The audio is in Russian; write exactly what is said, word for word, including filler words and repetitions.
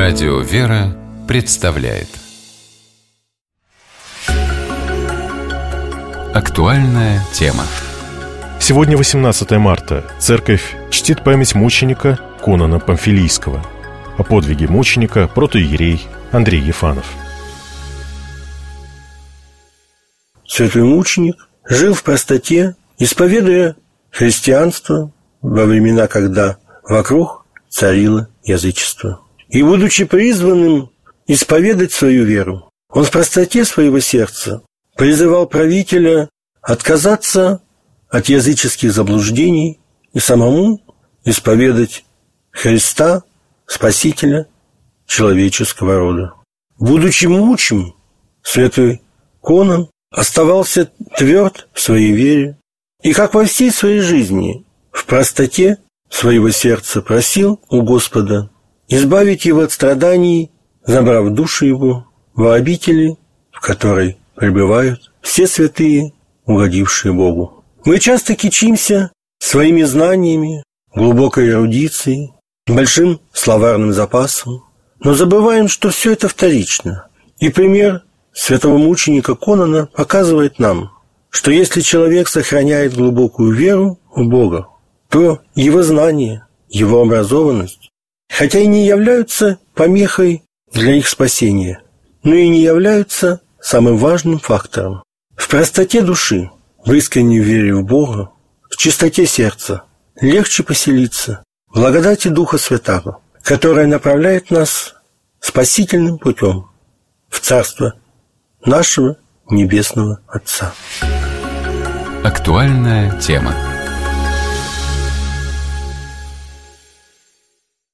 Радио «Вера» представляет актуальная тема. Сегодня восемнадцатое марта. Церковь чтит память мученика Конана Памфилийского. О подвиге мученика протоиерей Андрей Ефанов. Святой мученик жил в простоте, исповедуя христианство во времена, когда вокруг царило язычество. И, будучи призванным исповедать свою веру, он в простоте своего сердца призывал правителя отказаться от языческих заблуждений и самому исповедать Христа, Спасителя человеческого рода. Будучи мучим, святой Конан оставался тверд в своей вере и, как во всей своей жизни, в простоте своего сердца просил у Господа избавить его от страданий, забрав душу его во обители, в которой пребывают все святые, угодившие Богу. Мы часто кичимся своими знаниями, глубокой эрудицией, большим словарным запасом, но забываем, что все это вторично. И пример святого мученика Конана показывает нам, что если человек сохраняет глубокую веру в Бога, то его знания, его образованность, хотя и не являются помехой для их спасения, но и не являются самым важным фактором. В простоте души, в искренней вере в Бога, в чистоте сердца легче поселиться в благодати Духа Святаго, которая направляет нас спасительным путем в Царство нашего Небесного Отца. Актуальная тема.